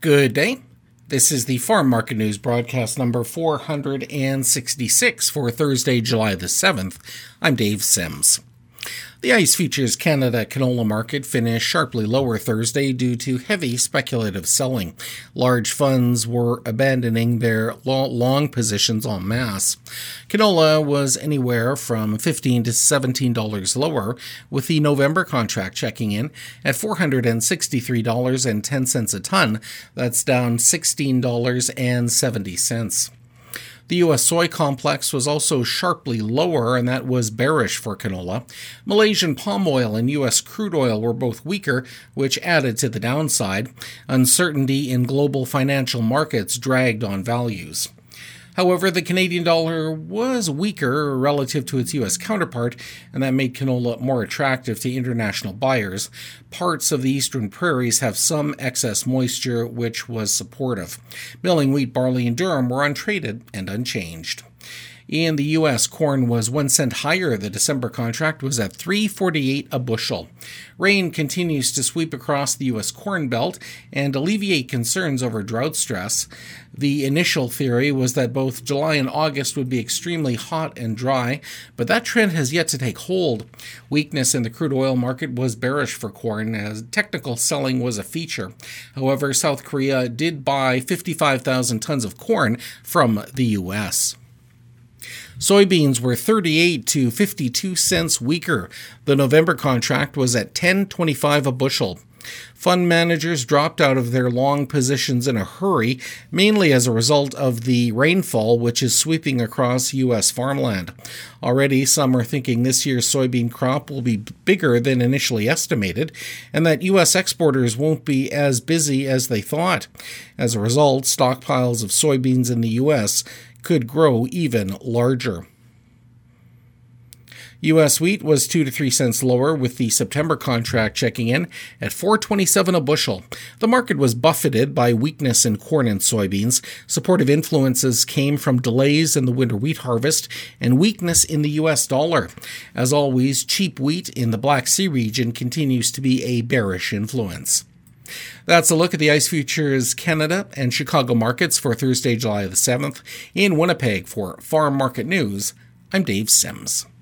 Good day. This is the Farm Market News broadcast number 466 for Thursday, July the 7th. I'm Dave Sims. The ICE Futures Canada canola market finished sharply lower Thursday due to heavy speculative selling. Large funds were abandoning their long positions en masse. Canola was anywhere from $15 to $17 lower, with the November contract checking in at $463.10 a ton. That's down $16.70. The U.S. soy complex was also sharply lower, and that was bearish for canola. Malaysian palm oil and U.S. crude oil were both weaker, which added to the downside. Uncertainty in global financial markets dragged on values. However, the Canadian dollar was weaker relative to its U.S. counterpart, and that made canola more attractive to international buyers. Parts of the eastern prairies have some excess moisture, which was supportive. Milling wheat, barley, and durum were untraded and unchanged. In the U.S., corn was 1 cent higher. The December contract was at $3.48 a bushel. Rain continues to sweep across the U.S. Corn Belt and alleviate concerns over drought stress. The initial theory was that both July and August would be extremely hot and dry, but that trend has yet to take hold. Weakness in the crude oil market was bearish for corn, as technical selling was a feature. However, South Korea did buy 55,000 tons of corn from the U.S. Soybeans were 38 to 52 cents weaker. The November contract was at $10.25 a bushel. Fund managers dropped out of their long positions in a hurry, mainly as a result of the rainfall which is sweeping across U.S. farmland. Already, some are thinking this year's soybean crop will be bigger than initially estimated, and that U.S. exporters won't be as busy as they thought. As a result, stockpiles of soybeans in the U.S. could grow even larger. U.S. wheat was 2 to 3 cents lower, with the September contract checking in at $4.27 a bushel. The market was buffeted by weakness in corn and soybeans. Supportive influences came from delays in the winter wheat harvest and weakness in the U.S. dollar. As always, cheap wheat in the Black Sea region continues to be a bearish influence. That's a look at the ICE Futures Canada and Chicago markets for Thursday, July the 7th. In Winnipeg for Farm Market News, I'm Dave Sims.